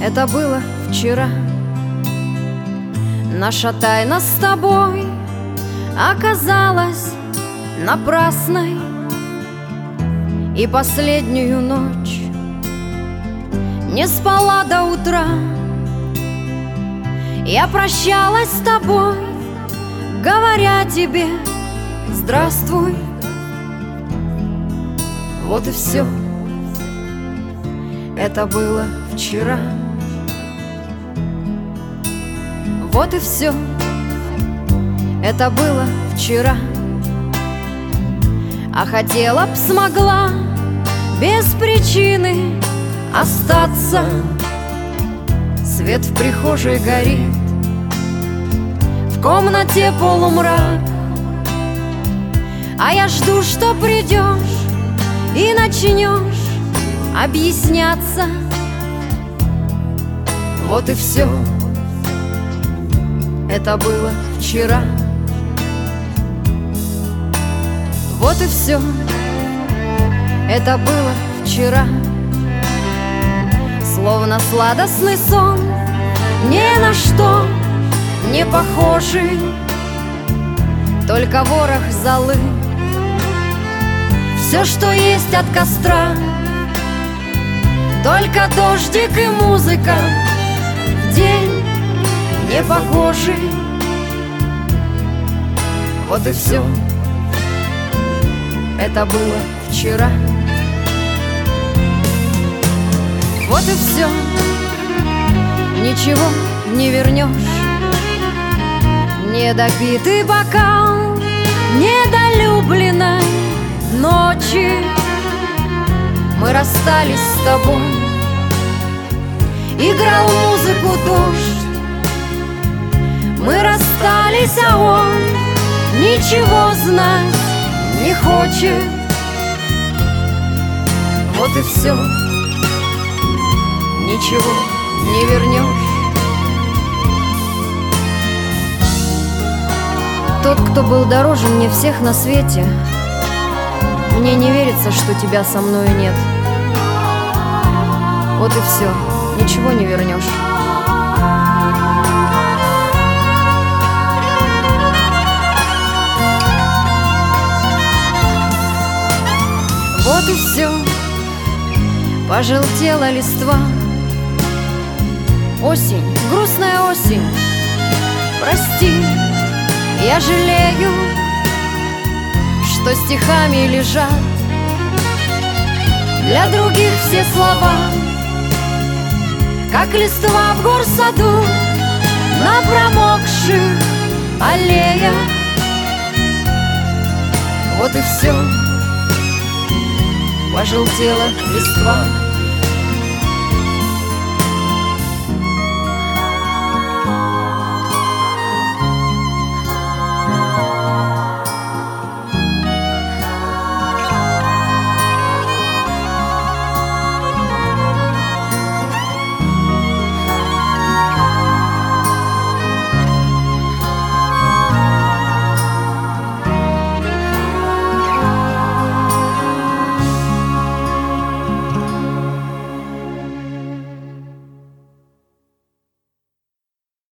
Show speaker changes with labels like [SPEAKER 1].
[SPEAKER 1] Это было вчера. Наша тайна с тобой оказалась напрасной, и последнюю ночь не спала до утра. Я прощалась с тобой, говоря тебе здравствуй. Вот и все. Это было вчера. Вот и все. Это было вчера. А хотела б, смогла без причины остаться. Свет в прихожей горит, в комнате полумрак, а я жду, что придешь и начнешь объясняться. Вот и все. Это было вчера. Вот и все. Это было вчера. Словно сладостный сон, ни на что не похожий, только ворох золы. Все, что есть от костра, только дождик и музыка в день непогожий. Вот и все. Это было вчера. Вот и все. Ничего не вернешь. Недопитый бокал недолюбленной ночи. Мы расстались с тобой. Играл музыку дождь. Мы расстались, а он ничего знать не хочет. Вот и все. Ничего не вернешь. Тот, кто был дороже мне всех на свете, мне не верится, что тебя со мною нет. Вот и все. Ничего не вернешь. Вот и все. Пожелтела листва. Осень, грустная осень, прости, я жалею, что стихами лежат для других все слова, как листва в горсаду на промокших аллеях. Вот и все. Пожелтела листва.